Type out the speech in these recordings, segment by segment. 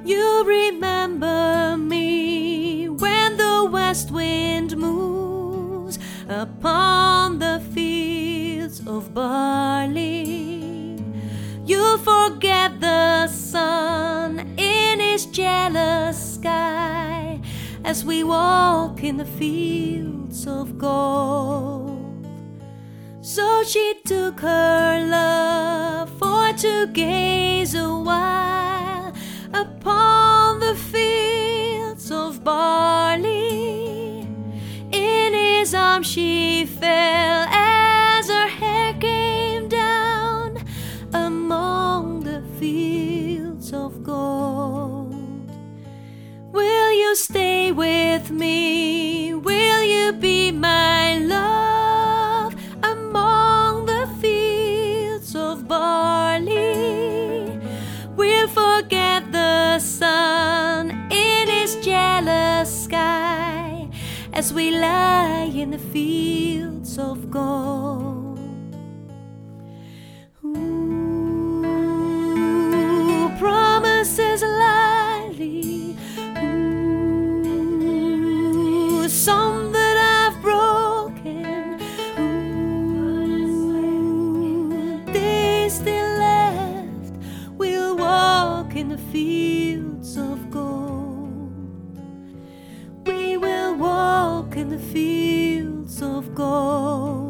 You remember me when the west wind moves upon the fields of barley. You'll forget the sun in his jealous sky as we walk in the fields of gold. So she took her love for to gaze a while upon the fields of barley. In his arms she fell as her hair came down among the fields of gold. Will you stay with me? Will you be my love among the fields of barley? We'll forget the sun in his jealous sky as we lie in the fields of gold. Ooh, promises lightly, ooh, some that I've broken, ooh, days still left, we'll walk in the fields of gold. We will walk in the fields of gold.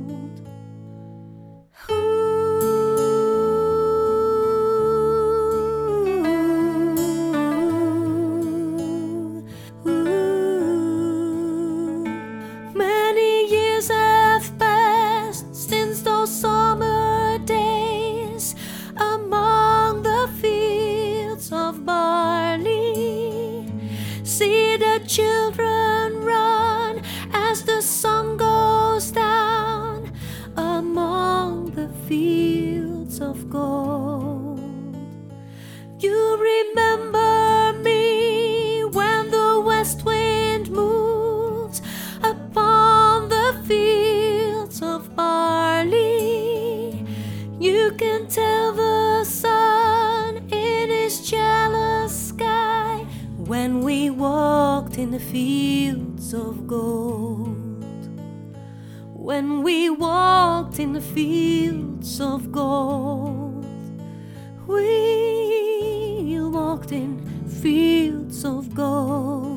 Many years have passed since those summer days among the fields of barley. See the children run as the sun goes down among the fields of gold. You remember me when the west wind moves upon the fields of barley. You can tell the sun in his jealous sky when we walked in the fields of gold. When we walked in the fields of gold. We walked in fields of gold.